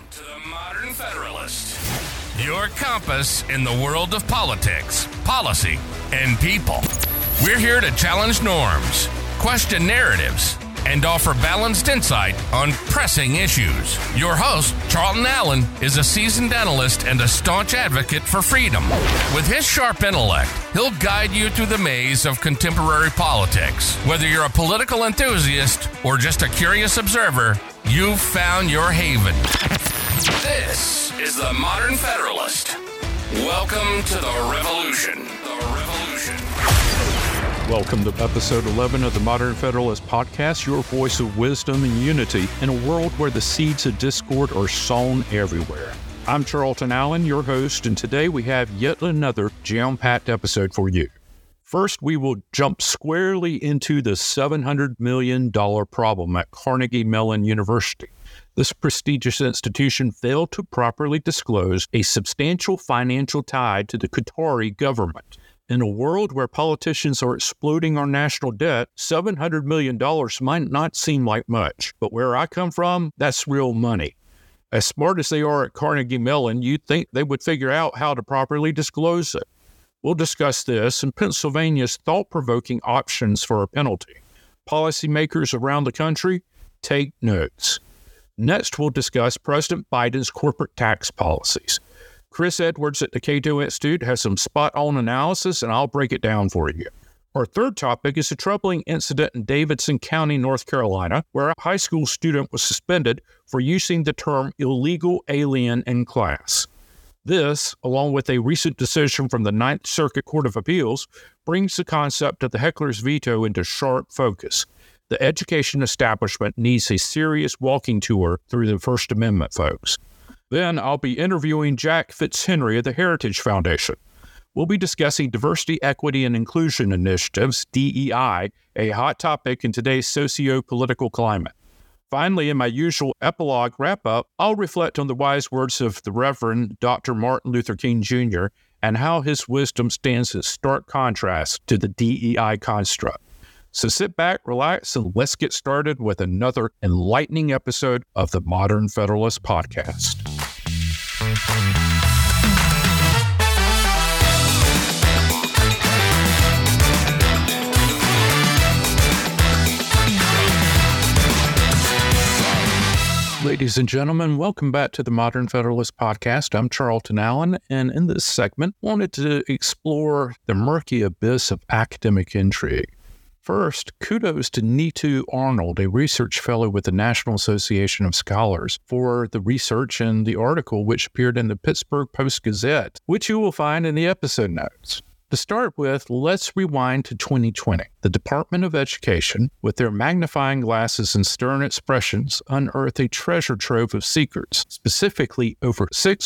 to the Modern Federalist, your compass in the world of politics, policy, and people. We're here to challenge norms, question narratives, and offer balanced insight on pressing issues. Your host, Charlton Allen, is a seasoned analyst and a staunch advocate for freedom. With his sharp intellect, he'll guide you through the maze of contemporary politics. Whether you're a political enthusiast or just a curious observer, you've found your haven. This is the Modern Federalist. Welcome to the revolution. Welcome to episode 11 of the Modern Federalist podcast, your voice of wisdom and unity in a world where the seeds of discord are sown everywhere. I'm Charlton Allen, your host, and today we have yet another jam-packed episode for you. First, we will jump squarely into the $700 million problem at Carnegie Mellon University. This prestigious institution failed to properly disclose a substantial financial tie to the Qatari government. In a world where politicians are exploding our national debt, $700 million might not seem like much. But where I come from, that's real money. As smart as they are at Carnegie Mellon, you'd think they would figure out how to properly disclose it. We'll discuss this and Pennsylvania's thought-provoking options for a penalty. Policymakers around the country, take notes. Next, we'll discuss President Biden's corporate tax policies. Chris Edwards at the Cato Institute has some spot-on analysis, and I'll break it down for you. Our third topic is a troubling incident in Davidson County, North Carolina, where a high school student was suspended for using the term illegal alien in class. This, along with a recent decision from the Ninth Circuit Court of Appeals, brings the concept of the heckler's veto into sharp focus. The education establishment needs a serious walking tour through the First Amendment, folks. Then I'll be interviewing Jack Fitzhenry of the Heritage Foundation. We'll be discussing diversity, equity, and inclusion initiatives, DEI, a hot topic in today's socio-political climate. Finally, in my usual epilogue wrap-up, I'll reflect on the wise words of the Reverend Dr. Martin Luther King Jr. and how his wisdom stands in stark contrast to the DEI construct. So sit back, relax, and let's get started with another enlightening episode of the Modern Federalist podcast. Ladies and gentlemen, welcome back to the Modern Federalist podcast. I'm Charlton Allen, and in this segment, wanted to explore the murky abyss of academic intrigue. First, kudos to Neetu Arnold, a research fellow with the National Association of Scholars, for the research and the article which appeared in the Pittsburgh Post-Gazette, which you will find in the episode notes. To start with, let's rewind to 2020. The Department of Education, with their magnifying glasses and stern expressions, unearthed a treasure trove of secrets, specifically over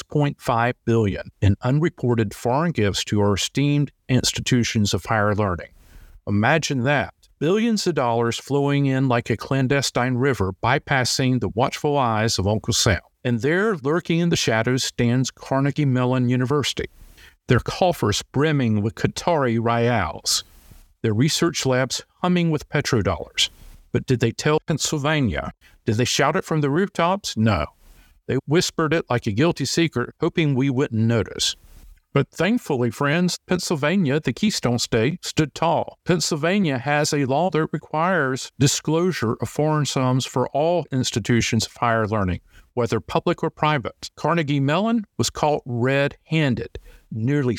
$6.5 billion in unreported foreign gifts to our esteemed institutions of higher learning. Imagine that. Billions of dollars flowing in like a clandestine river, bypassing the watchful eyes of Uncle Sam. And there, lurking in the shadows, stands Carnegie Mellon University. Their coffers brimming with Qatari rials. Their research labs humming with petrodollars. But did they tell Pennsylvania? Did they shout it from the rooftops? No. They whispered it like a guilty secret, hoping we wouldn't notice. But thankfully, friends, Pennsylvania, the Keystone State, stood tall. Pennsylvania has a law that requires disclosure of foreign sums for all institutions of higher learning, whether public or private. Carnegie Mellon was caught red-handed. Nearly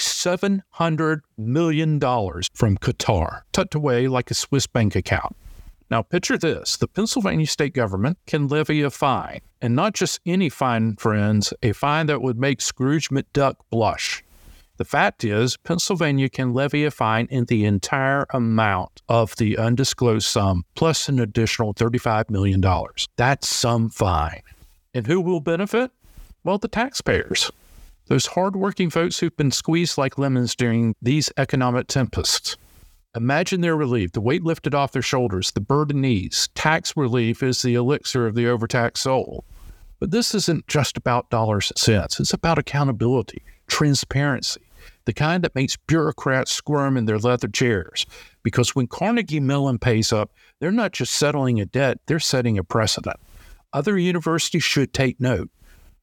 $700 million from Qatar, tucked away like a Swiss bank account. Now picture this, the Pennsylvania state government can levy a fine, and not just any fine, friends, a fine that would make Scrooge McDuck blush. The fact is, Pennsylvania can levy a fine in the entire amount of the undisclosed sum, plus an additional $35 million. That's some fine. And who will benefit? Well, the taxpayers. Those hardworking folks who've been squeezed like lemons during these economic tempests. Imagine their relief, the weight lifted off their shoulders, the burden eased. Tax relief is the elixir of the overtaxed soul. But this isn't just about dollars and cents. It's about accountability, transparency, the kind that makes bureaucrats squirm in their leather chairs. Because when Carnegie Mellon pays up, they're not just settling a debt, they're setting a precedent. Other universities should take note.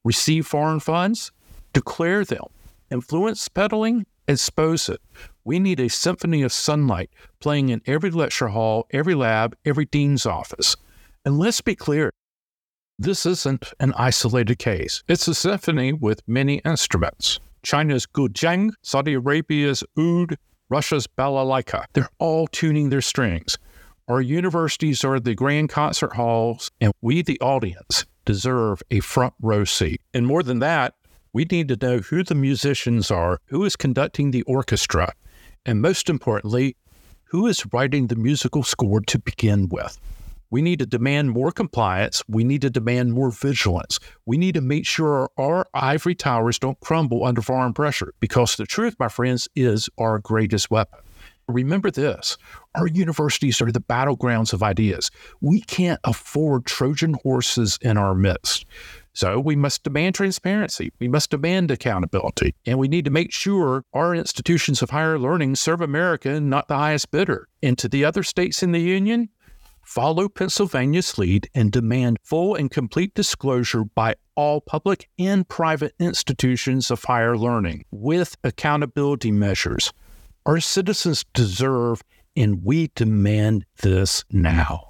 Receive foreign funds? Declare them. Influence peddling? Expose it. We need a symphony of sunlight playing in every lecture hall, every lab, every dean's office. And let's be clear, this isn't an isolated case. It's a symphony with many instruments. China's guzheng, Saudi Arabia's oud, Russia's balalaika. They're all tuning their strings. Our universities are the grand concert halls, and we, the audience, deserve a front row seat. And more than that, we need to know who the musicians are, who is conducting the orchestra, and most importantly, who is writing the musical score to begin with. We need to demand more compliance. We need to demand more vigilance. We need to make sure our ivory towers don't crumble under foreign pressure, because the truth, my friends, is our greatest weapon. Remember this, our universities are the battlegrounds of ideas. We can't afford Trojan horses in our midst. So we must demand transparency. We must demand accountability. And we need to make sure our institutions of higher learning serve America and not the highest bidder. And to the other states in the union, follow Pennsylvania's lead and demand full and complete disclosure by all public and private institutions of higher learning with accountability measures. Our citizens deserve, and we demand this now.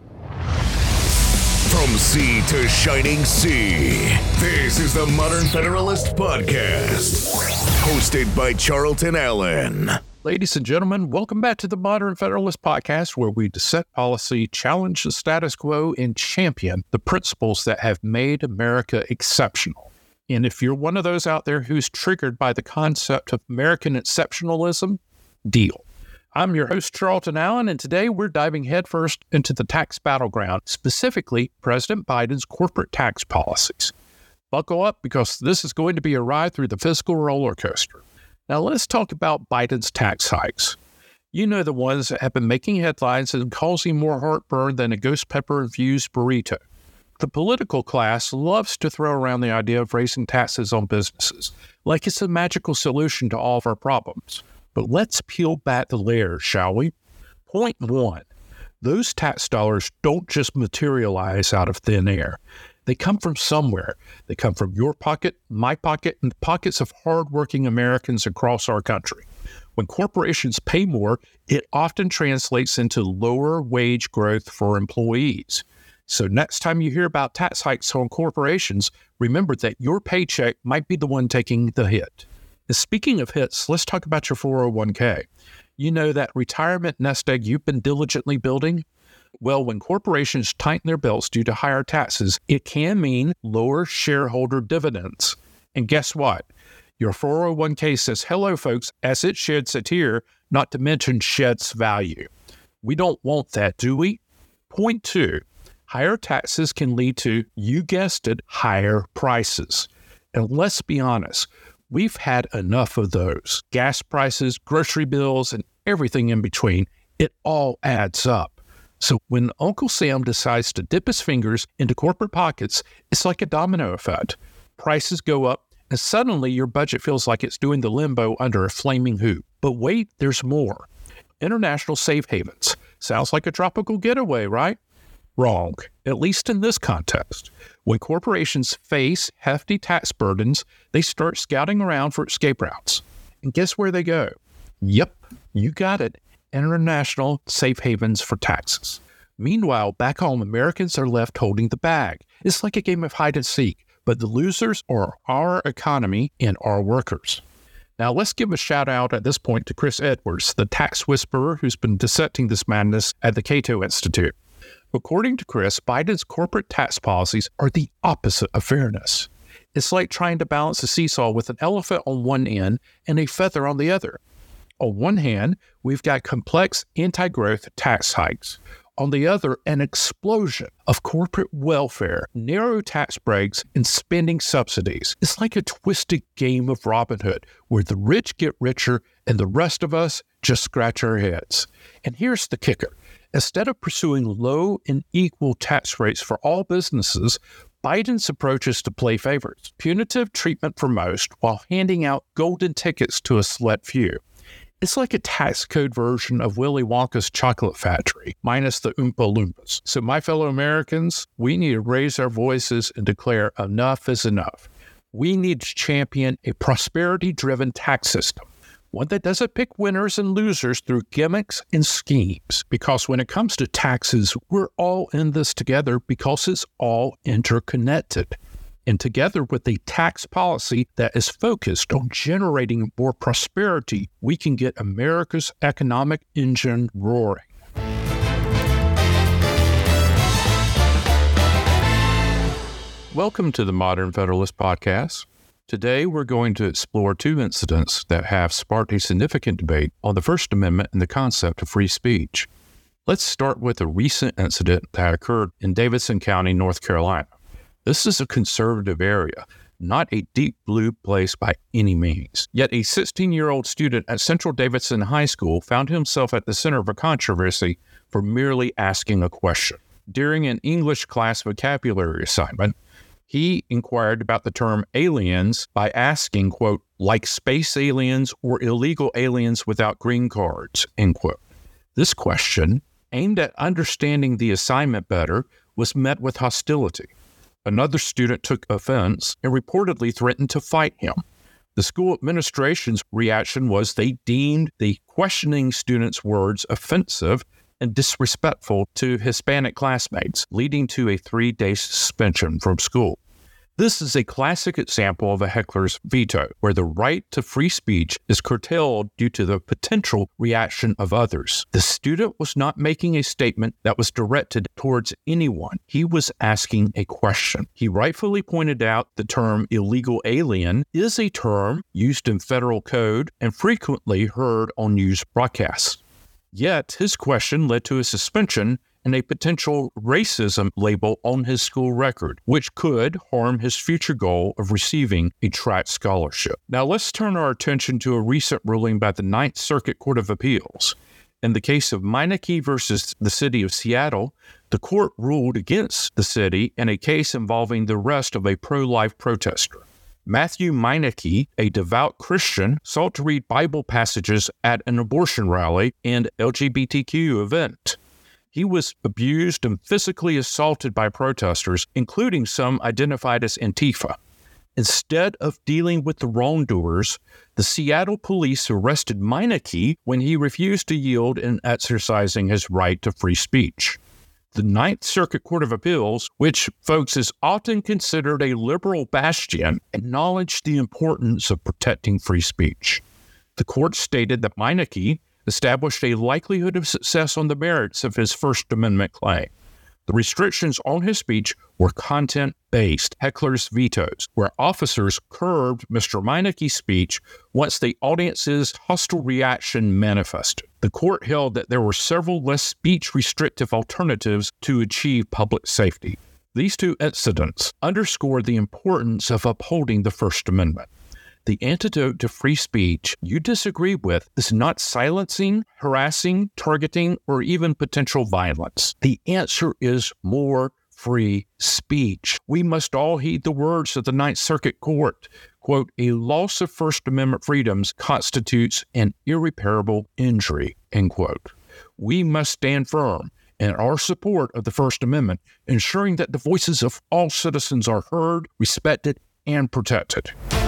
From sea to shining sea, this is the Modern Federalist Podcast, hosted by Charlton Allen. Ladies and gentlemen, welcome back to the Modern Federalist Podcast, where we dissect policy, challenge the status quo, and champion the principles that have made America exceptional. And if you're one of those out there who's triggered by the concept of American exceptionalism, deal. I'm your host, Charlton Allen, and today we're diving headfirst into the tax battleground, specifically President Biden's corporate tax policies. Buckle up, because this is going to be a ride through the fiscal roller coaster. Now let's talk about Biden's tax hikes. You know, the ones that have been making headlines and causing more heartburn than a ghost pepper-infused burrito. The political class loves to throw around the idea of raising taxes on businesses, like it's a magical solution to all of our problems. But let's peel back the layers, shall we? Point one, those tax dollars don't just materialize out of thin air. They come from somewhere. They come from your pocket, my pocket, and the pockets of hardworking Americans across our country. When corporations pay more, it often translates into lower wage growth for employees. So next time you hear about tax hikes on corporations, remember that your paycheck might be the one taking the hit. And speaking of hits, let's talk about your 401k. You know, that retirement nest egg you've been diligently building? Well, when corporations tighten their belts due to higher taxes, it can mean lower shareholder dividends. And guess what? Your 401k says hello, folks, as it sheds a tear, not to mention sheds value. We don't want that, do we? Point two, higher taxes can lead to, you guessed it, higher prices. And let's be honest, we've had enough of those. Gas prices, grocery bills, and everything in between. It all adds up. So when Uncle Sam decides to dip his fingers into corporate pockets, it's like a domino effect. Prices go up, and suddenly your budget feels like it's doing the limbo under a flaming hoop. But wait, there's more. International safe havens. Sounds like a tropical getaway, right? Wrong, at least in this context. When corporations face hefty tax burdens, they start scouting around for escape routes. And guess where they go? Yep, you got it. International safe havens for taxes. Meanwhile, back home, Americans are left holding the bag. It's like a game of hide and seek, but the losers are our economy and our workers. Now, let's give a shout out at this point to Chris Edwards, the tax whisperer who's been dissecting this madness at the Cato Institute. According to Chris, Biden's corporate tax policies are the opposite of fairness. It's like trying to balance a seesaw with an elephant on one end and a feather on the other. On one hand, we've got complex anti-growth tax hikes. On the other, an explosion of corporate welfare, narrow tax breaks, and spending subsidies. It's like a twisted game of Robin Hood, where the rich get richer and the rest of us just scratch our heads. And here's the kicker. Instead of pursuing low and equal tax rates for all businesses, Biden's approach is to play favorites, punitive treatment for most, while handing out golden tickets to a select few. It's like a tax code version of Willy Wonka's chocolate factory, minus the Oompa Loompas. So my fellow Americans, we need to raise our voices and declare enough is enough. We need to champion a prosperity-driven tax system, one that doesn't pick winners and losers through gimmicks and schemes. Because when it comes to taxes, we're all in this together because it's all interconnected. And together with a tax policy that is focused on generating more prosperity, we can get America's economic engine roaring. Welcome to the Modern Federalist Podcast. Today, we're going to explore two incidents that have sparked a significant debate on the First Amendment and the concept of free speech. Let's start with a recent incident that occurred in Davidson County, North Carolina. This is a conservative area, not a deep blue place by any means. Yet a 16-year-old student at Central Davidson High School found himself at the center of a controversy for merely asking a question. During an English class vocabulary assignment, he inquired about the term aliens by asking, quote, like space aliens or illegal aliens without green cards, end quote. This question, aimed at understanding the assignment better, was met with hostility. Another student took offense and reportedly threatened to fight him. The school administration's reaction was they deemed the questioning student's words offensive and disrespectful to Hispanic classmates, leading to a 3-day suspension from school. This is a classic example of a heckler's veto, where the right to free speech is curtailed due to the potential reaction of others. The student was not making a statement that was directed towards anyone. He was asking a question. He rightfully pointed out the term illegal alien is a term used in federal code and frequently heard on news broadcasts. Yet, his question led to a suspension and a potential racism label on his school record, which could harm his future goal of receiving a track scholarship. Now let's turn our attention to a recent ruling by the Ninth Circuit Court of Appeals. In the case of Meineke versus the city of Seattle, the court ruled against the city in a case involving the arrest of a pro-life protester. Matthew Meineke, a devout Christian, sought to read Bible passages at an abortion rally and LGBTQ event. He was abused and physically assaulted by protesters, including some identified as Antifa. Instead of dealing with the wrongdoers, the Seattle police arrested Meineke when he refused to yield in exercising his right to free speech. The Ninth Circuit Court of Appeals, which, folks, is often considered a liberal bastion, acknowledged the importance of protecting free speech. The court stated that Meineke established a likelihood of success on the merits of his First Amendment claim. The restrictions on his speech were content-based, heckler's vetoes, where officers curbed Mr. Meineke's speech once the audience's hostile reaction manifested. The court held that there were several less speech-restrictive alternatives to achieve public safety. These two incidents underscore the importance of upholding the First Amendment. The antidote to free speech you disagree with is not silencing, harassing, targeting, or even potential violence. The answer is more free speech. We must all heed the words of the Ninth Circuit Court. Quote, a loss of First Amendment freedoms constitutes an irreparable injury, end quote. We must stand firm in our support of the First Amendment, ensuring that the voices of all citizens are heard, respected, and protected.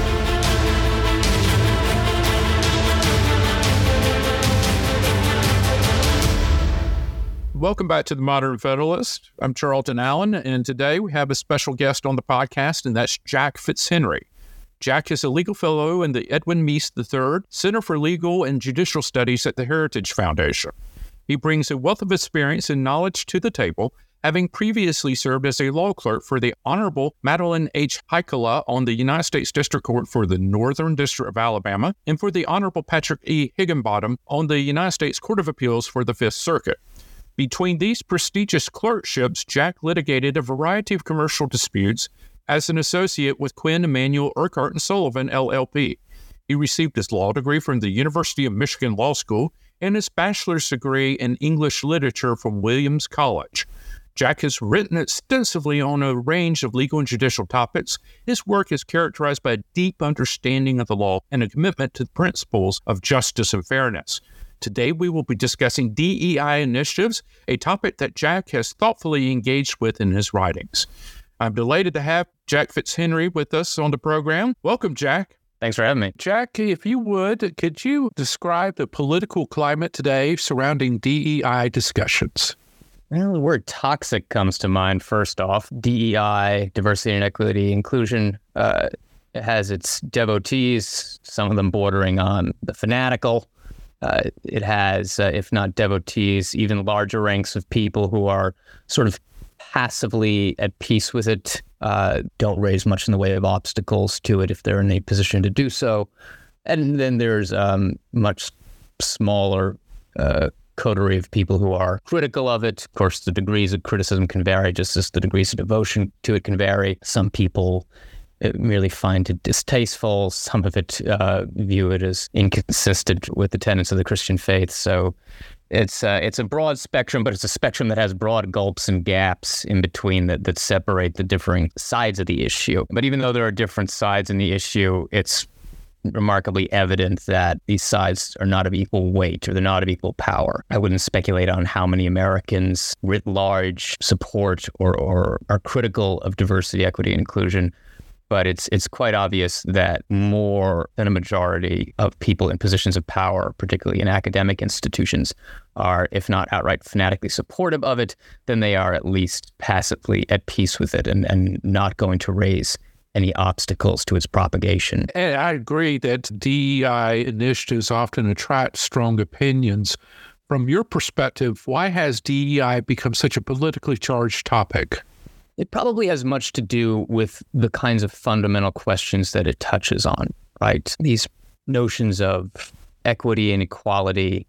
Welcome back to the Modern Federalist. I'm Charlton Allen, and today we have a special guest on the podcast, and that's Jack Fitzhenry. Jack is a legal fellow in the Edwin Meese III Center for Legal and Judicial Studies at the Heritage Foundation. He brings a wealth of experience and knowledge to the table, having previously served as a law clerk for the Honorable Madeline H. Heikkila on the United States District Court for the Northern District of Alabama, and for the Honorable Patrick E. Higginbottom on the United States Court of Appeals for the Fifth Circuit. Between these prestigious clerkships, Jack litigated a variety of commercial disputes as an associate with Quinn Emanuel Urquhart & Sullivan, LLP. He received his law degree from the University of Michigan Law School and his bachelor's degree in English literature from Williams College. Jack has written extensively on a range of legal and judicial topics. His work is characterized by a deep understanding of the law and a commitment to the principles of justice and fairness. Today, we will be discussing DEI initiatives, a topic that Jack has thoughtfully engaged with in his writings. I'm delighted to have Jack Fitzhenry with us on the program. Welcome, Jack. Thanks for having me. Jack, if you would, could you describe the political climate today surrounding DEI discussions? Well, the word toxic comes to mind first off. DEI, diversity and equity, inclusion, it has its devotees, some of them bordering on the fanatical. It has, if not devotees, even larger ranks of people who are sort of passively at peace with it, don't raise much in the way of obstacles to it if they're in a position to do so. And then there's much smaller coterie of people who are critical of it. Of course, the degrees of criticism can vary, just as the degrees of devotion to it can vary. Some people merely find it distasteful. Some of it view it as inconsistent with the tenets of the Christian faith. So it's a broad spectrum, but it's a spectrum that has broad gulps and gaps in between that separate the differing sides of the issue. But even though there are different sides in the issue, it's remarkably evident that these sides are not of equal weight or they're not of equal power. I wouldn't speculate on how many Americans writ large support or are critical of diversity, equity, and inclusion, but it's quite obvious that more than a majority of people in positions of power, particularly in academic institutions, are, if not outright fanatically supportive of it, then they are at least passively at peace with it and not going to raise any obstacles to its propagation. And I agree that DEI initiatives often attract strong opinions. From your perspective, why has DEI become such a politically charged topic? It probably has much to do with the kinds of fundamental questions that it touches on, right? These notions of equity and equality,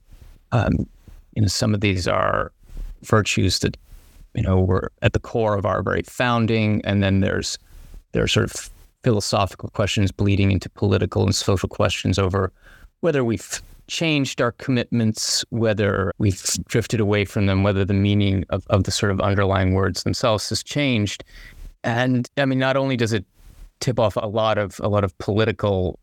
some of these are virtues that, were at the core of our very founding, and then there are sort of philosophical questions bleeding into political and social questions over whether we've changed our commitments, whether we've drifted away from them, whether the meaning of the sort of underlying words themselves has changed. And I mean, not only does it tip off a lot of political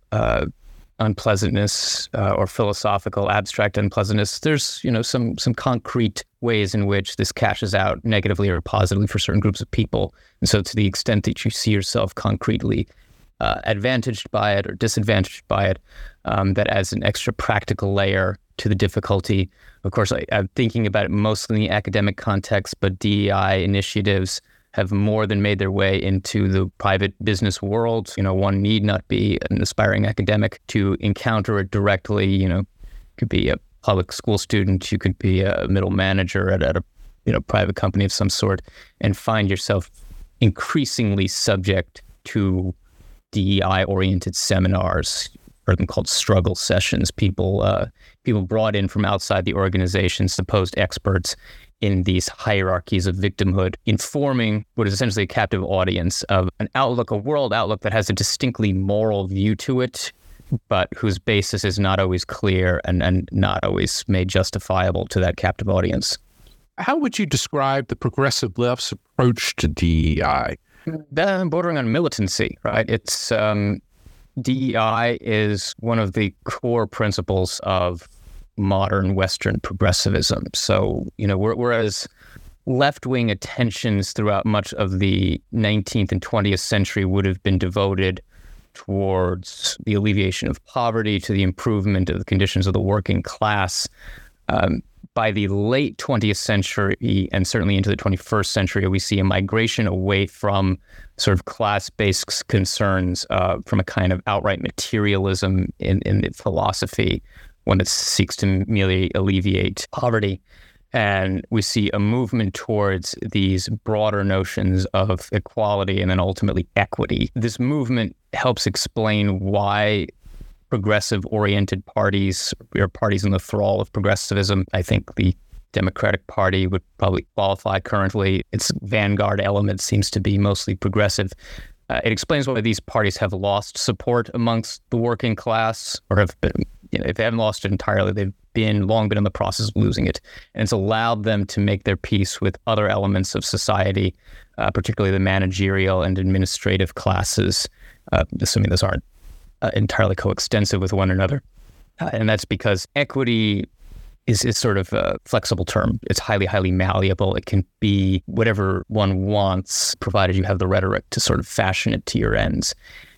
unpleasantness or philosophical abstract unpleasantness, there's some concrete ways in which this cashes out negatively or positively for certain groups of people. And so to the extent that you see yourself concretely advantaged by it or disadvantaged by it, that adds an extra practical layer to the difficulty. Of course, I'm thinking about it mostly in the academic context, but DEI initiatives have more than made their way into the private business world. One need not be an aspiring academic to encounter it directly. You could be a public school student, you could be a middle manager at a private company of some sort, and find yourself increasingly subject to DEI-oriented seminars, or them called struggle sessions. People brought in from outside the organization, supposed experts in these hierarchies of victimhood, informing what is essentially a captive audience of an outlook, a world outlook that has a distinctly moral view to it, but whose basis is not always clear and not always made justifiable to that captive audience. How would you describe the progressive left's approach to DEI? Bordering on militancy, right? It's DEI is one of the core principles of modern Western progressivism. So, whereas left-wing attentions throughout much of the 19th and 20th century would have been devoted towards the alleviation of poverty, to the improvement of the conditions of the working class, by the late 20th century and certainly into the 21st century, we see a migration away from sort of class-based concerns, from a kind of outright materialism in the philosophy, one that seeks to merely alleviate poverty. And we see a movement towards these broader notions of equality and then ultimately equity. This movement helps explain why progressive-oriented parties or parties in the thrall of progressivism, I think the Democratic Party would probably qualify currently. Its vanguard element seems to be mostly progressive. It explains why these parties have lost support amongst the working class or have been if they haven't lost it entirely, they've long been in the process of losing it. And it's allowed them to make their peace with other elements of society, particularly the managerial and administrative classes, assuming those aren't entirely coextensive with one another. And that's because equity is sort of a flexible term. It's highly, highly malleable. It can be whatever one wants, provided you have the rhetoric to sort of fashion it to your ends.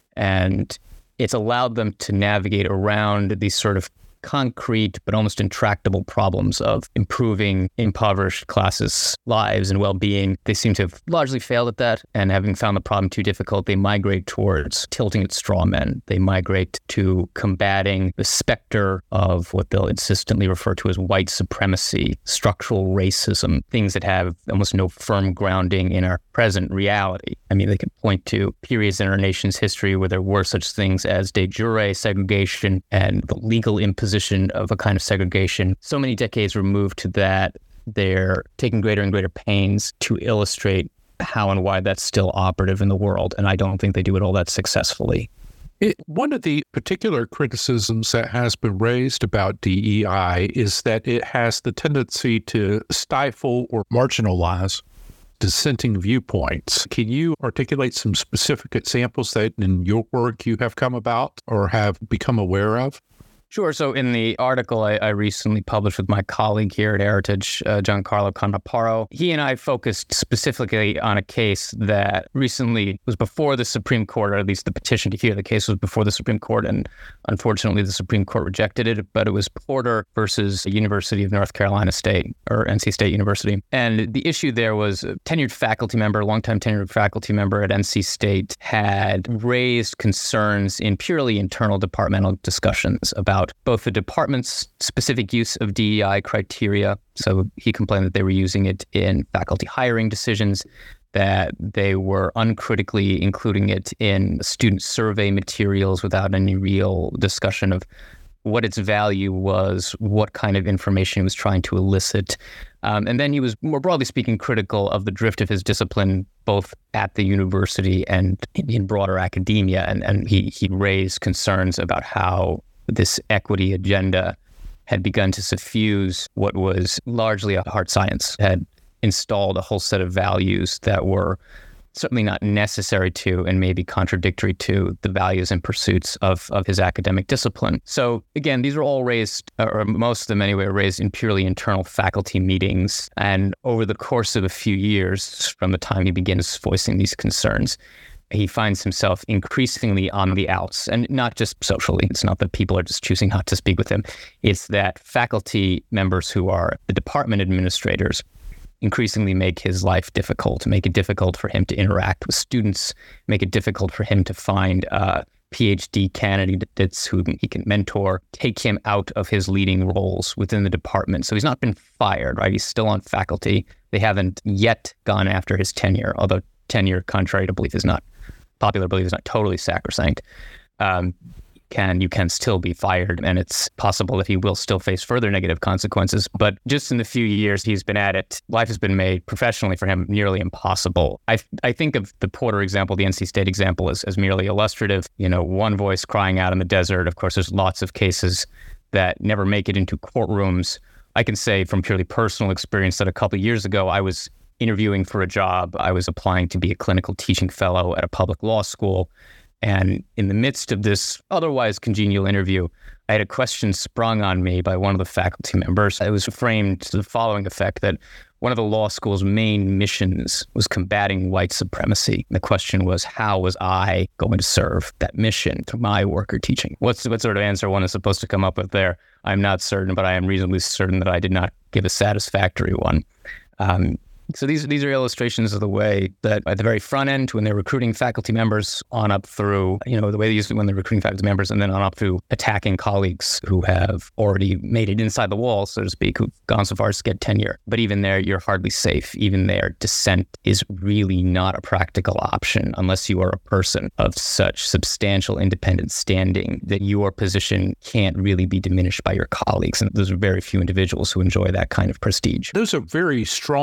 And it's allowed them to navigate around these sort of concrete but almost intractable problems of improving impoverished classes' lives and well-being. They seem to have largely failed at that, and having found the problem too difficult, they migrate towards tilting at straw men. They migrate to combating the specter of what they'll insistently refer to as white supremacy, structural racism, things that have almost no firm grounding in our present reality. I mean, they can point to periods in our nation's history where there were such things as de jure segregation and the legal imposition of a kind of segregation. So many decades removed to that, they're taking greater and greater pains to illustrate how and why that's still operative in the world. And I don't think they do it all that successfully. One of the particular criticisms that has been raised about DEI is that it has the tendency to stifle or marginalize dissenting viewpoints. Can you articulate some specific examples that in your work you have come about or have become aware of? Sure. So in the article I recently published with my colleague here at Heritage, Giancarlo Canaparo, he and I focused specifically on a case that recently was before the Supreme Court, or at least the petition to hear the case was before the Supreme Court, and unfortunately the Supreme Court rejected it, but it was Porter versus University of North Carolina State, or NC State University. And the issue there was a tenured faculty member, a longtime tenured faculty member at NC State had raised concerns in purely internal departmental discussions about both the department's specific use of DEI criteria. So he complained that they were using it in faculty hiring decisions, that they were uncritically including it in student survey materials without any real discussion of what its value was, what kind of information he was trying to elicit. And then he was, more broadly speaking, critical of the drift of his discipline, both at the university and in broader academia. And he raised concerns about how this equity agenda had begun to suffuse what was largely a hard science, had installed a whole set of values that were certainly not necessary to and maybe contradictory to the values and pursuits of his academic discipline. So again, these are all raised, or most of them anyway, are raised in purely internal faculty meetings. And over the course of a few years, from the time he begins voicing these concerns, he finds himself increasingly on the outs, and not just socially. It's not that people are just choosing not to speak with him. It's that faculty members who are the department administrators increasingly make his life difficult, make it difficult for him to interact with students, make it difficult for him to find PhD candidates who he can mentor, take him out of his leading roles within the department. So he's not been fired, right? He's still on faculty. They haven't yet gone after his tenure, although tenure, contrary to popular belief, is not totally sacrosanct. You can still be fired, and it's possible that he will still face further negative consequences. But just in the few years he's been at it, life has been made professionally for him nearly impossible. I think of the Porter example, the NC State example, as merely illustrative. One voice crying out in the desert. Of course, there's lots of cases that never make it into courtrooms. I can say from purely personal experience that a couple of years ago, I was interviewing for a job. I was applying to be a clinical teaching fellow at a public law school. And in the midst of this otherwise congenial interview, I had a question sprung on me by one of the faculty members. It was framed to the following effect, that one of the law school's main missions was combating white supremacy. The question was, how was I going to serve that mission through my work or teaching? What sort of answer one is supposed to come up with there? I'm not certain, but I am reasonably certain that I did not give a satisfactory one. So these are illustrations of the way that at the very front end, when they're recruiting faculty members, on up through, the way they use it when they're recruiting faculty members, and then on up through attacking colleagues who have already made it inside the wall, so to speak, who've gone so far as to get tenure. But even there, you're hardly safe. Even there, dissent is really not a practical option unless you are a person of such substantial independent standing that your position can't really be diminished by your colleagues. And there's very few individuals who enjoy that kind of prestige. Those are very strong points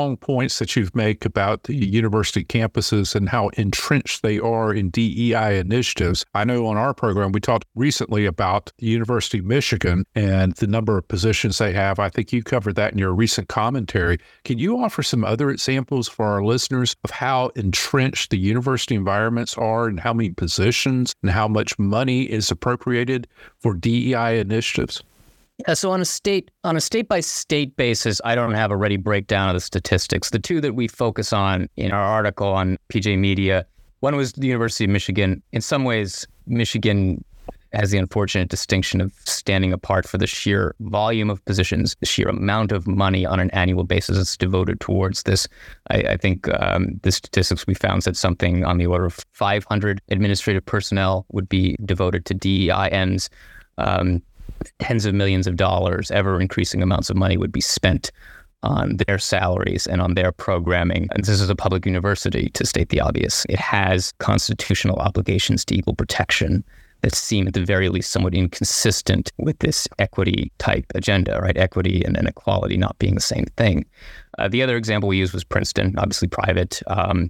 points that you've made about the university campuses and how entrenched they are in DEI initiatives. I know on our program, we talked recently about the University of Michigan and the number of positions they have. I think you covered that in your recent commentary. Can you offer some other examples for our listeners of how entrenched the university environments are and how many positions and how much money is appropriated for DEI initiatives? Yeah, so on a state-by-state basis, I don't have a ready breakdown of the statistics. The two that we focus on in our article on PJ Media, one was the University of Michigan. In some ways, Michigan has the unfortunate distinction of standing apart for the sheer volume of positions, the sheer amount of money on an annual basis that's devoted towards this. I think the statistics we found said something on the order of 500 administrative personnel would be devoted to DEI ends. Tens of millions of dollars, ever increasing amounts of money would be spent on their salaries and on their programming. And this is a public university, to state the obvious. It has constitutional obligations to equal protection that seem at the very least somewhat inconsistent with this equity type agenda, right? Equity and equality not being the same thing. The other example we used was Princeton, obviously private,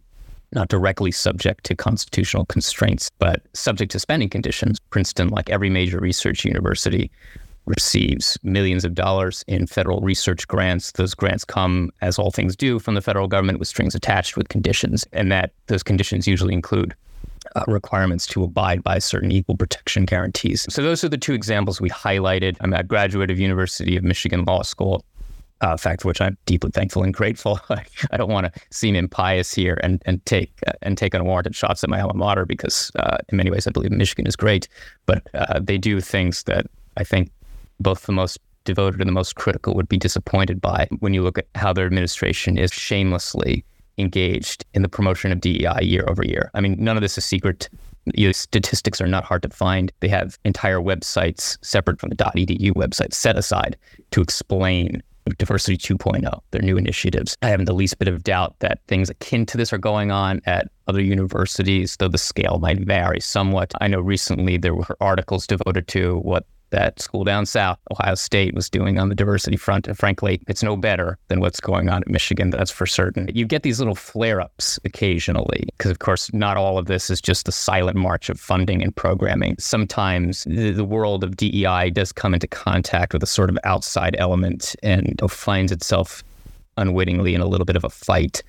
not directly subject to constitutional constraints, but subject to spending conditions. Princeton, like every major research university, receives millions of dollars in federal research grants. Those grants come, as all things do, from the federal government with strings attached with conditions, and that those conditions usually include requirements to abide by certain equal protection guarantees. So those are the two examples we highlighted. I'm a graduate of University of Michigan Law School, fact for which I'm deeply thankful and grateful. I don't want to seem impious here and take unwarranted shots at my alma mater because in many ways I believe Michigan is great, but they do things that I think both the most devoted and the most critical would be disappointed by when you look at how their administration is shamelessly engaged in the promotion of DEI year over year. I mean, none of this is secret. Statistics are not hard to find. They have entire websites separate from the .edu website set aside to explain Diversity 2.0, their new initiatives. I haven't the least bit of doubt that things akin to this are going on at other universities, though the scale might vary somewhat. I know recently there were articles devoted to what that school down south, Ohio State, was doing on the diversity front. And frankly, it's no better than what's going on at Michigan, that's for certain. You get these little flare-ups occasionally, because of course, not all of this is just the silent march of funding and programming. Sometimes the world of DEI does come into contact with a sort of outside element and finds itself unwittingly in a little bit of a fight.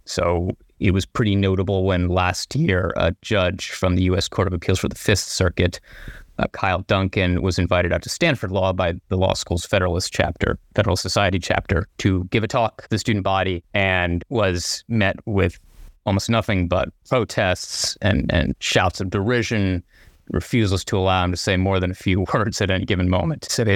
So it was pretty notable when last year a judge from the U.S. Court of Appeals for the Fifth Circuit, Kyle Duncan, was invited out to Stanford Law by the law school's Federal Society chapter to give a talk to the student body, and was met with almost nothing but protests and shouts of derision, refusals to allow him to say more than a few words at any given moment. So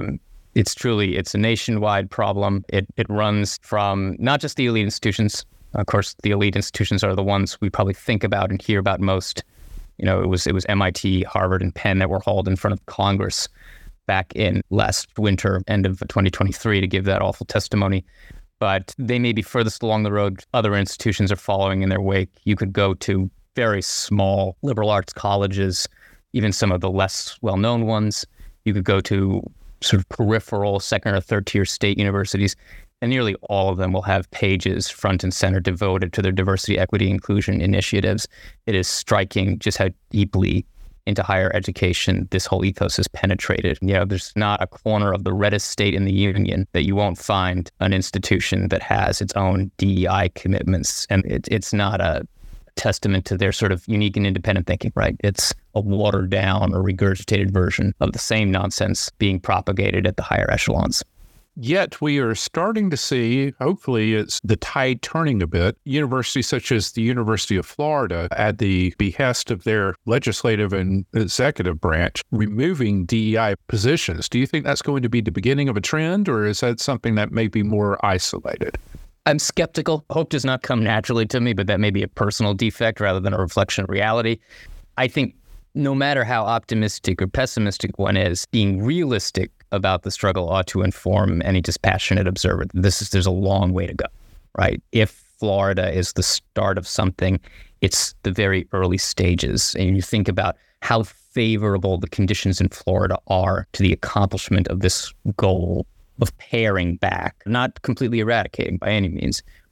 it's truly a nationwide problem. It runs from not just the elite institutions. Of course, the elite institutions are the ones we probably think about and hear about most. You know, it was MIT, Harvard, and Penn that were hauled in front of Congress back in last winter, end of 2023, to give that awful testimony. But they may be furthest along the road. Other institutions are following in their wake. You could go to very small liberal arts colleges, even some of the less well-known ones. You could go to sort of peripheral second or third tier state universities, and nearly all of them will have pages front and center devoted to their diversity, equity, inclusion initiatives. It is striking just how deeply into higher education this whole ethos has penetrated. You know, there's not a corner of the reddest state in the union that you won't find an institution that has its own DEI commitments. And it's not a testament to their sort of unique and independent thinking, right? It's a watered down or regurgitated version of the same nonsense being propagated at the higher echelons. Yet we are starting to see, hopefully it's the tide turning a bit, universities such as the University of Florida, at the behest of their legislative and executive branch, removing DEI positions. Do you think that's going to be the beginning of a trend, or is that something that may be more isolated? I'm skeptical. Hope does not come naturally to me, but that may be a personal defect rather than a reflection of reality. I think no matter how optimistic or pessimistic one is, being realistic about the struggle ought to inform any dispassionate observer. There's a long way to go, right? If Florida is the start of something, it's the very early stages. And you think about how favorable the conditions in Florida are to the accomplishment of this goal of paring back, not completely eradicating by any means,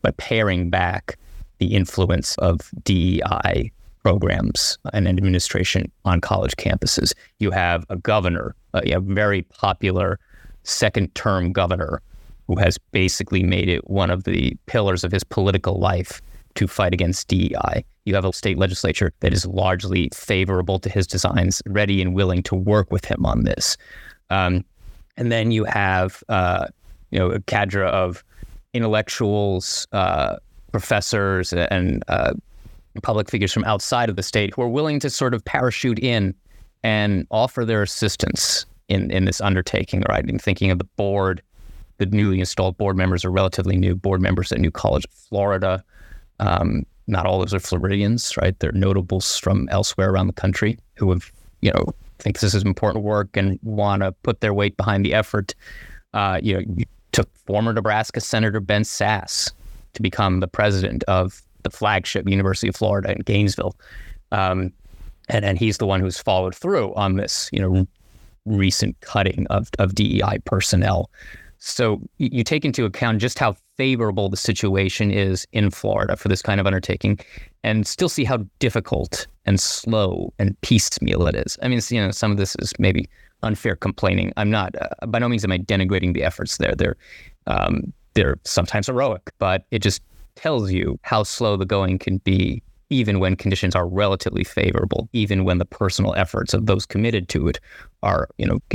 by paring back the influence of DEI programs and administration on college campuses. You have a governor, a very popular second-term governor, who has basically made it one of the pillars of his political life to fight against DEI. You have a state legislature that is largely favorable to his designs, ready and willing to work with him on this. And then you have, a cadre of intellectuals, professors, and public figures from outside of the state who are willing to sort of parachute in and offer their assistance in this undertaking, right? I'm thinking of the board. The newly installed board members are relatively new board members at New College of Florida. Not all of those are Floridians, right? They're notables from elsewhere around the country who have, think this is important work and want to put their weight behind the effort. You took former Nebraska Senator Ben Sasse to become the president of the flagship University of Florida in Gainesville. And he's the one who's followed through on this, recent cutting of DEI personnel. So you take into account just how favorable the situation is in Florida for this kind of undertaking, and still see how difficult and slow and piecemeal it is. I mean, some of this is maybe unfair complaining. I'm not, by no means am I denigrating the efforts there. They're sometimes heroic, but it just tells you how slow the going can be, even when conditions are relatively favorable, even when the personal efforts of those committed to it are,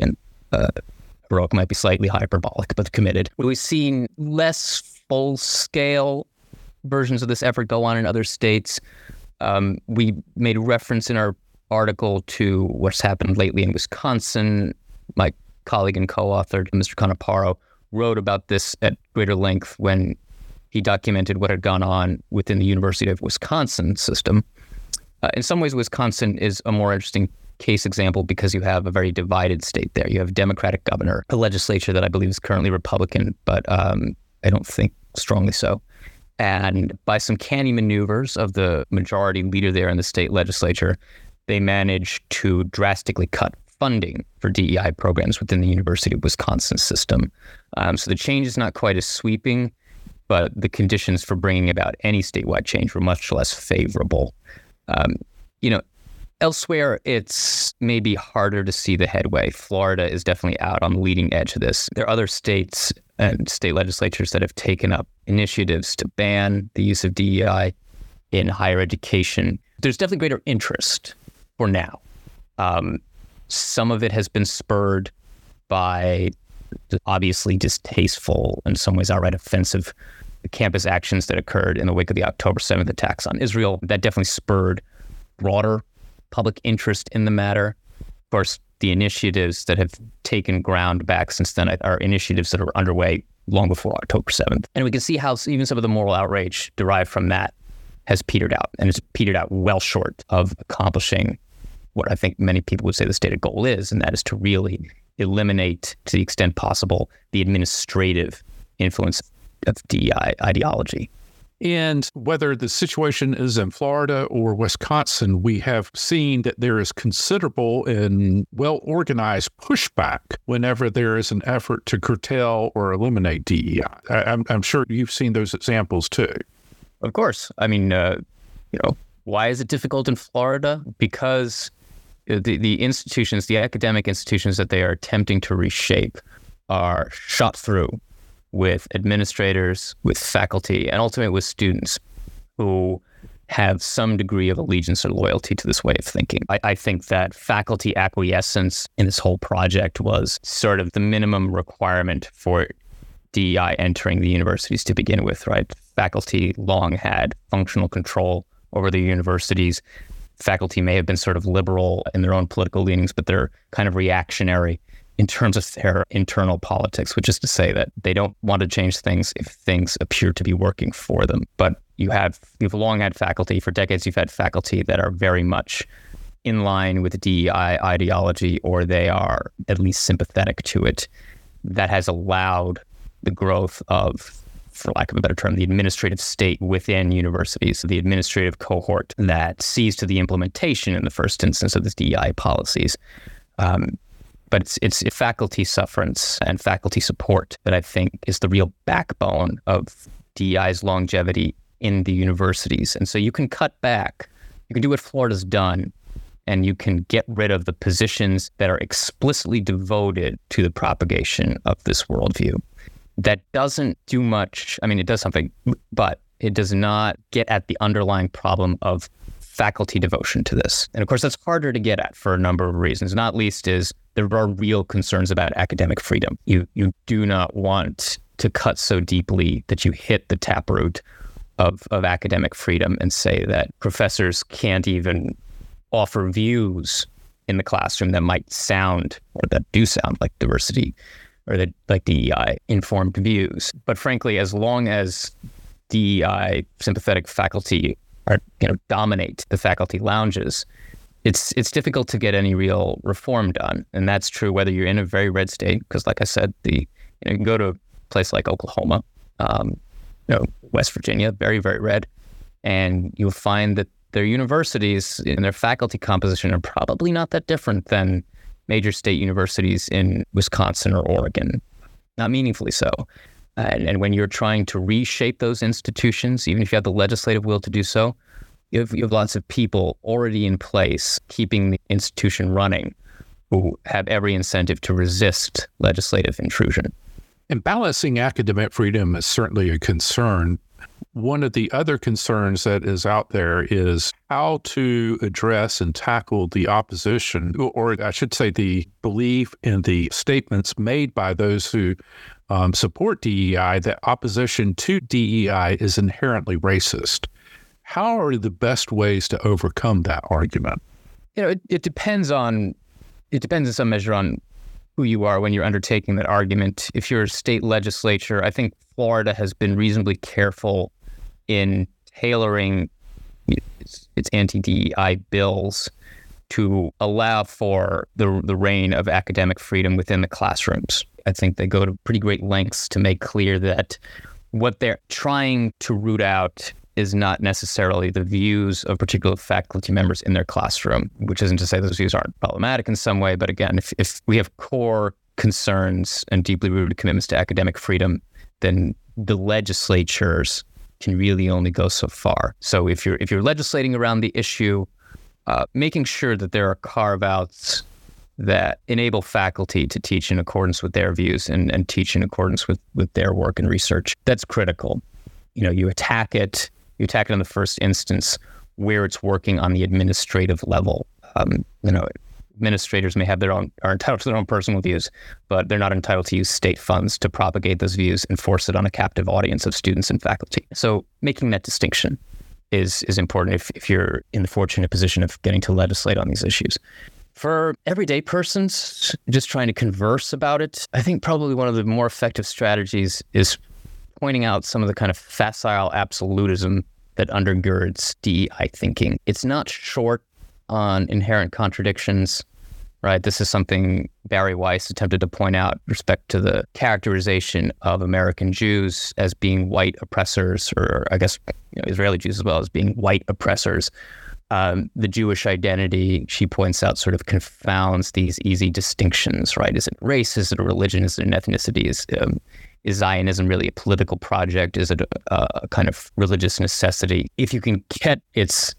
heroic might be slightly hyperbolic, but committed. We've seen less full-scale versions of this effort go on in other states. We made reference in our article to what's happened lately in Wisconsin. My colleague and co-author, Mr. Conaparo, wrote about this at greater length when he documented what had gone on within the University of Wisconsin system. In some ways, Wisconsin is a more interesting case example because you have a very divided state there. You have a Democratic governor, a legislature that I believe is currently Republican, but I don't think strongly so. And by some canny maneuvers of the majority leader there in the state legislature, they managed to drastically cut funding for DEI programs within the University of Wisconsin system. So the change is not quite as sweeping, but the conditions for bringing about any statewide change were much less favorable. Elsewhere, it's maybe harder to see the headway. Florida is definitely out on the leading edge of this. There are other states and state legislatures that have taken up initiatives to ban the use of DEI in higher education. There's definitely greater interest for now. Some of it has been spurred by obviously distasteful, in some ways outright offensive, campus actions that occurred in the wake of the October 7th attacks on Israel. That definitely spurred broader public interest in the matter. Of course, the initiatives that have taken ground back since then are initiatives that are underway long before October 7th. And we can see how even some of the moral outrage derived from that has petered out, and it's petered out well short of accomplishing what I think many people would say the stated goal is, and that is to really eliminate, to the extent possible, the administrative influence of DEI ideology. And whether the situation is in Florida or Wisconsin, we have seen that there is considerable and well-organized pushback whenever there is an effort to curtail or eliminate DEI. I'm sure you've seen those examples too. Of course. I mean, why is it difficult in Florida? Because the institutions, the academic institutions that they are attempting to reshape are shot through with administrators, with faculty, and ultimately with students who have some degree of allegiance or loyalty to this way of thinking. I think that faculty acquiescence in this whole project was sort of the minimum requirement for DEI entering the universities to begin with, right? Faculty long had functional control over the universities. Faculty may have been sort of liberal in their own political leanings, but they're kind of reactionary in terms of their internal politics, which is to say that they don't want to change things if things appear to be working for them. But you've long had faculty, for decades you've had faculty that are very much in line with the DEI ideology, or they are at least sympathetic to it. That has allowed the growth of, for lack of a better term, the administrative state within universities, the administrative cohort that sees to the implementation in the first instance of the DEI policies. But it's faculty sufferance and faculty support that I think is the real backbone of DEI's longevity in the universities. And so you can cut back. You can do what Florida's done, and you can get rid of the positions that are explicitly devoted to the propagation of this worldview. That doesn't do much. I mean, it does something, but it does not get at the underlying problem of faculty devotion to this. And of course, that's harder to get at for a number of reasons, not least is there are real concerns about academic freedom. You do not want to cut so deeply that you hit the taproot of academic freedom and say that professors can't even offer views in the classroom that might sound, or that do sound like diversity, or that like DEI informed views. But frankly, as long as DEI sympathetic faculty are, dominate the faculty lounges, it's difficult to get any real reform done. And that's true whether you're in a very red state, because like I said, you can go to a place like Oklahoma, West Virginia, very, very red, and you'll find that their universities and their faculty composition are probably not that different than major state universities in Wisconsin or Oregon, not meaningfully so. And when you're trying to reshape those institutions, even if you have the legislative will to do so, you have lots of people already in place keeping the institution running who have every incentive to resist legislative intrusion. And balancing academic freedom is certainly a concern. One of the other concerns that is out there is how to address and tackle the opposition, or I should say the belief in the statements made by those who support DEI that opposition to DEI is inherently racist. How are the best ways to overcome that argument? It depends in some measure on who you are when you're undertaking that argument. If you're a state legislature, I think Florida has been reasonably careful in tailoring its anti-DEI bills to allow for the reign of academic freedom within the classrooms. I think they go to pretty great lengths to make clear that what they're trying to root out is not necessarily the views of particular faculty members in their classroom, which isn't to say those views aren't problematic in some way. But again, if we have core concerns and deeply rooted commitments to academic freedom, then the legislatures can really only go so far. So if you're legislating around the issue, making sure that there are carve-outs that enable faculty to teach in accordance with their views and teach in accordance with their work and research, that's critical. You attack it in the first instance where it's working on the administrative level. Administrators are entitled to their own personal views, but they're not entitled to use state funds to propagate those views and force it on a captive audience of students and faculty. So making that distinction is important if you're in the fortunate position of getting to legislate on these issues. For everyday persons just trying to converse about it, I think probably one of the more effective strategies is pointing out some of the kind of facile absolutism that undergirds DEI thinking. It's not short on inherent contradictions, right? This is something Barry Weiss attempted to point out with respect to the characterization of American Jews as being white oppressors, or I guess Israeli Jews as well, as being white oppressors. The Jewish identity, she points out, sort of confounds these easy distinctions, right? Is it race? Is it a religion? Is it an ethnicity? Is Zionism really a political project? Is it a kind of religious necessity? If you can get its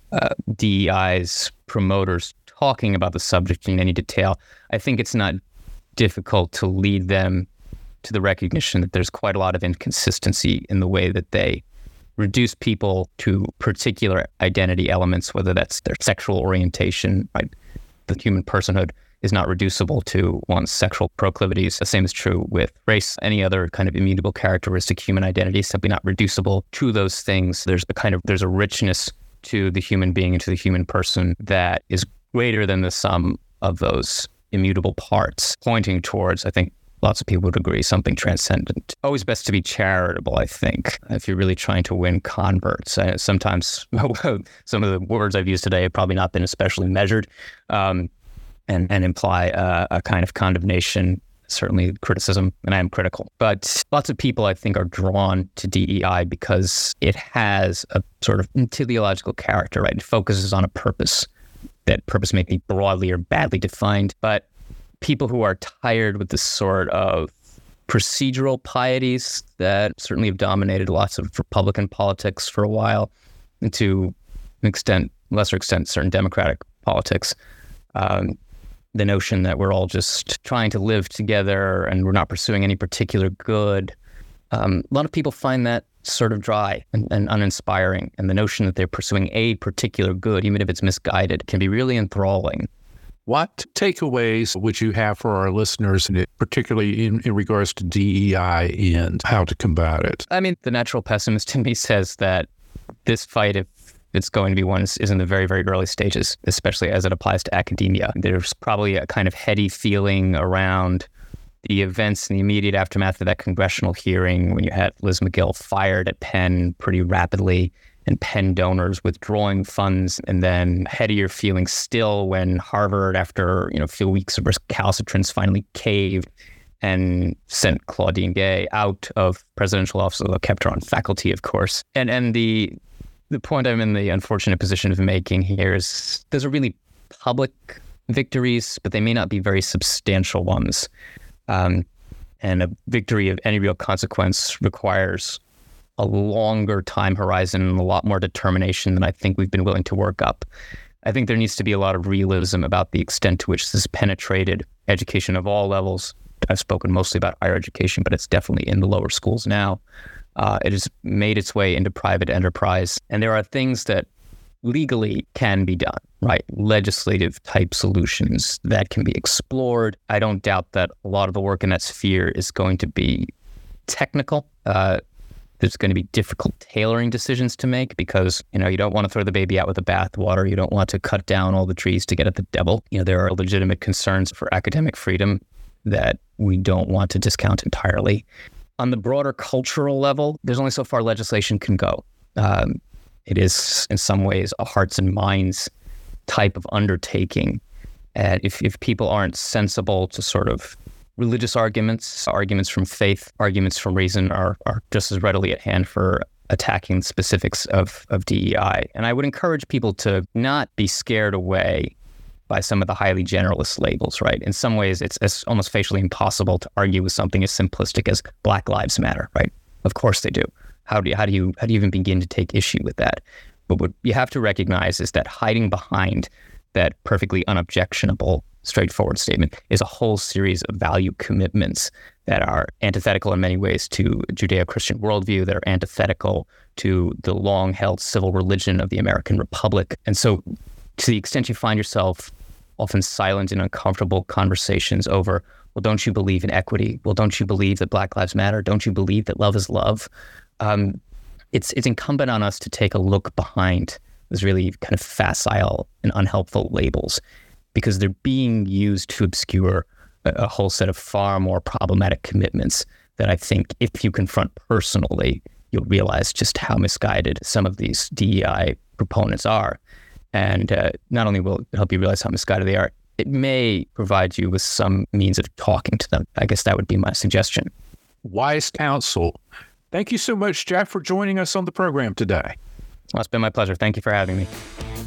DEI's promoters talking about the subject in any detail, I think it's not difficult to lead them to the recognition that there's quite a lot of inconsistency in the way that they reduce people to particular identity elements, whether that's their sexual orientation, right? The human personhood is not reducible to one's sexual proclivities. The same is true with race. Any other kind of immutable characteristic human identity is simply not reducible to those things. There's a richness to the human being and to the human person that is greater than the sum of those immutable parts, pointing towards, I think lots of people would agree, something transcendent. Always best to be charitable, I think, if you're really trying to win converts. Sometimes some of the words I've used today have probably not been especially measured and imply a kind of condemnation, certainly criticism, and I am critical. But lots of people, I think, are drawn to DEI because it has a sort of teleological character, right? It focuses on a purpose. That purpose may be broadly or badly defined, but people who are tired with this sort of procedural pieties that certainly have dominated lots of Republican politics for a while, and to an extent, lesser extent, certain Democratic politics. The notion that we're all just trying to live together and we're not pursuing any particular good. A lot of people find that sort of dry and uninspiring. And the notion that they're pursuing a particular good, even if it's misguided, can be really enthralling. What takeaways would you have for our listeners, particularly in regards to DEI and how to combat it? I mean, the natural pessimist in me says that this fight, if it's going to be one, is in the very, very early stages, especially as it applies to academia. There's probably a kind of heady feeling around the events in the immediate aftermath of that congressional hearing when you had Liz Magill fired at Penn pretty rapidly and Penn donors withdrawing funds, and then headier feeling still when Harvard, after a few weeks of recalcitrance, finally caved and sent Claudine Gay out of presidential office, although kept her on faculty, of course. And the point I'm in the unfortunate position of making here is those are really public victories, but they may not be very substantial ones. And a victory of any real consequence requires a longer time horizon and a lot more determination than I think we've been willing to work up. I think there needs to be a lot of realism about the extent to which this has penetrated education of all levels. I've spoken mostly about higher education, but it's definitely in the lower schools now. It has made its way into private enterprise. And there are things that legally can be done, right? Legislative type solutions that can be explored. I don't doubt that a lot of the work in that sphere is going to be technical. There's going to be difficult tailoring decisions to make because, you don't want to throw the baby out with the bathwater. You don't want to cut down all the trees to get at the devil. There are legitimate concerns for academic freedom that we don't want to discount entirely. On the broader cultural level, there's only so far legislation can go. It is, in some ways, a hearts and minds type of undertaking. And if people aren't sensible to sort of religious arguments from faith, arguments from reason are just as readily at hand for attacking specifics of DEI. And I would encourage people to not be scared away by some of the highly generalist labels, right? In some ways, it's almost facially impossible to argue with something as simplistic as Black Lives Matter, right? Of course they do. How do you even begin to take issue with that? But what you have to recognize is that hiding behind that perfectly unobjectionable, straightforward statement is a whole series of value commitments that are antithetical in many ways to Judeo-Christian worldview, that are antithetical to the long-held civil religion of the American Republic. And so to the extent you find yourself often silent in uncomfortable conversations over, well, don't you believe in equity? Well, don't you believe that Black Lives Matter? Don't you believe that love is love? It's incumbent on us to take a look behind those really kind of facile and unhelpful labels, because they're being used to obscure a whole set of far more problematic commitments that I think if you confront personally, you'll realize just how misguided some of these DEI proponents are. And not only will it help you realize how misguided they are, it may provide you with some means of talking to them. I guess that would be my suggestion. Wise counsel. Thank you so much, Jack, for joining us on the program today. Well, it's been my pleasure. Thank you for having me.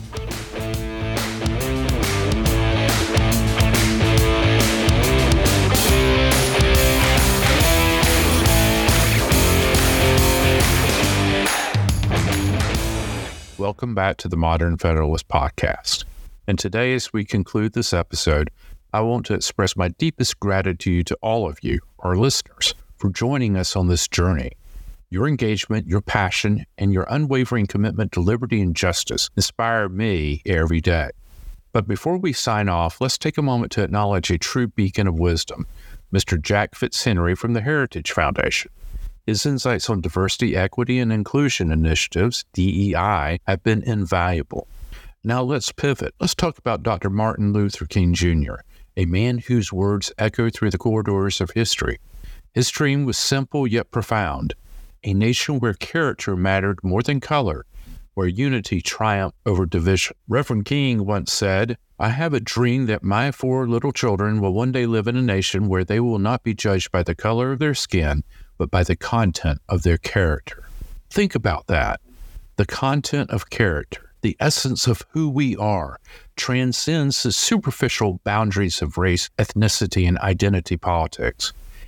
Welcome back to the Modern Federalist Podcast. And today, as we conclude this episode, I want to express my deepest gratitude to all of you, our listeners, for joining us on this journey. Your engagement, your passion, and your unwavering commitment to liberty and justice inspire me every day. But before we sign off, let's take a moment to acknowledge a true beacon of wisdom, Mr. Jack Fitzhenry from the Heritage Foundation. His insights on diversity, equity, and inclusion initiatives, DEI, have been invaluable. Now let's pivot. Let's talk about Dr. Martin Luther King Jr., a man whose words echo through the corridors of history. His dream was simple yet profound. A nation where character mattered more than color, where unity triumphed over division. Reverend King once said, "I have a dream that my 4 little children will one day live in a nation where they will not be judged by the color of their skin, but by the content of their character." Think about that. The content of character, the essence of who we are, transcends the superficial boundaries of race, ethnicity, and identity politics.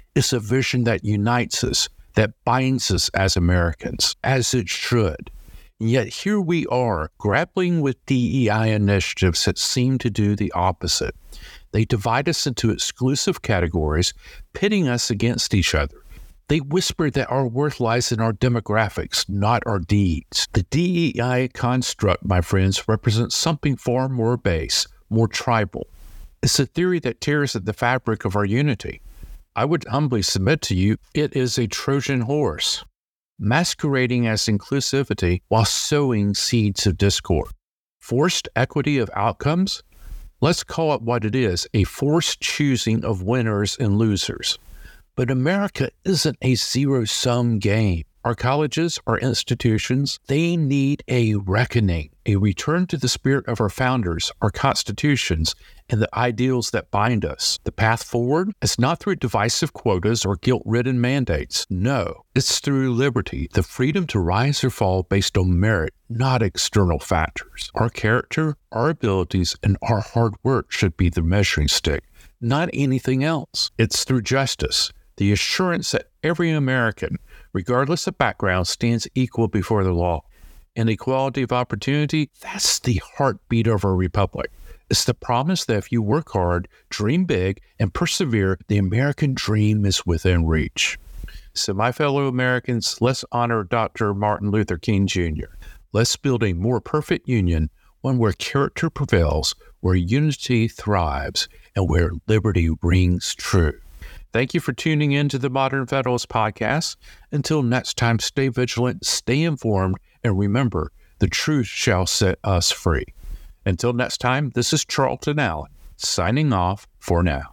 It's a vision that unites us, that binds us as Americans, as it should. And yet here we are, grappling with DEI initiatives that seem to do the opposite. They divide us into exclusive categories, pitting us against each other. They whisper that our worth lies in our demographics, not our deeds. The DEI construct, my friends, represents something far more base, more tribal. It's a theory that tears at the fabric of our unity. I would humbly submit to you, it is a Trojan horse, masquerading as inclusivity while sowing seeds of discord. Forced equity of outcomes? Let's call it what it is, a forced choosing of winners and losers. But America isn't a zero-sum game. Our colleges, our institutions, they need a reckoning, a return to the spirit of our founders, our constitutions, and the ideals that bind us. The path forward is not through divisive quotas or guilt-ridden mandates. No, it's through liberty, the freedom to rise or fall based on merit, not external factors. Our character, our abilities, and our hard work should be the measuring stick, not anything else. It's through justice, the assurance that every American, regardless of background, stands equal before the law. And equality of opportunity, that's the heartbeat of our republic. It's the promise that if you work hard, dream big, and persevere, the American dream is within reach. So my fellow Americans, let's honor Dr. Martin Luther King Jr. Let's build a more perfect union, one where character prevails, where unity thrives, and where liberty rings true. Thank you for tuning in to the Modern Federalist Podcast. Until next time, stay vigilant, stay informed, and remember, the truth shall set us free. Until next time, this is Charlton Allen, signing off for now.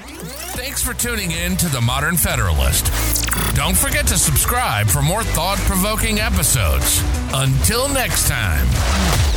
Thanks for tuning in to the Modern Federalist. Don't forget to subscribe for more thought-provoking episodes. Until next time.